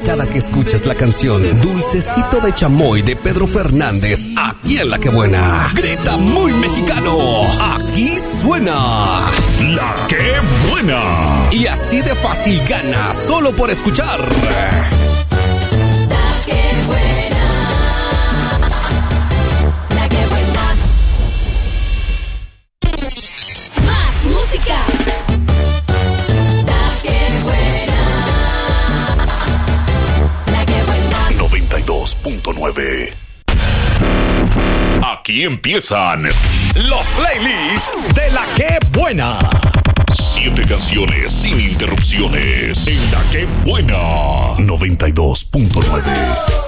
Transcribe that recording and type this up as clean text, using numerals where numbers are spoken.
cada que escuches la canción Dulcecito de Chamoy de Pedro Fernández, aquí en La Que Buena. Grita muy mexicano, aquí suena La Que Buena. Y así de fácil gana, solo por escuchar La Que Buena. La Que Buena. Más música. La Que Buena. La Que Buena. 92.9. Aquí empiezan los playlists de La Que Buena. 7 canciones sin interrupciones en La Que Buena. 92.9.